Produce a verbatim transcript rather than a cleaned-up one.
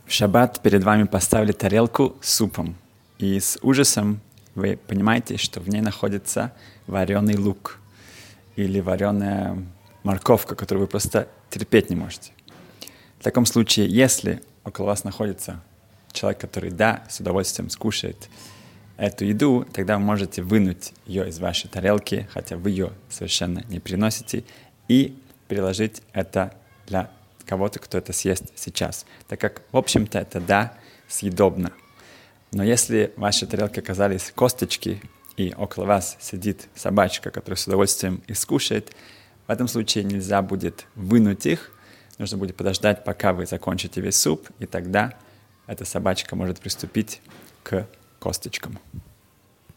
В шаббат перед вами поставили тарелку с супом, и с ужасом вы понимаете, что в ней находится вареный лук или вареная морковка, которую вы просто терпеть не можете. В таком случае, если около вас находится человек, который, да, с удовольствием скушает эту еду, тогда вы можете вынуть ее из вашей тарелки, хотя вы ее совершенно не приносите, и переложить это для кого-то, кто это съест сейчас. Так как, в общем-то, это, да, съедобно. Но если в вашей тарелке оказались косточки, и около вас сидит собачка, которая с удовольствием их скушает, в этом случае нельзя будет вынуть их, нужно будет подождать, пока вы закончите весь суп, и тогда эта собачка может приступить к косточкам.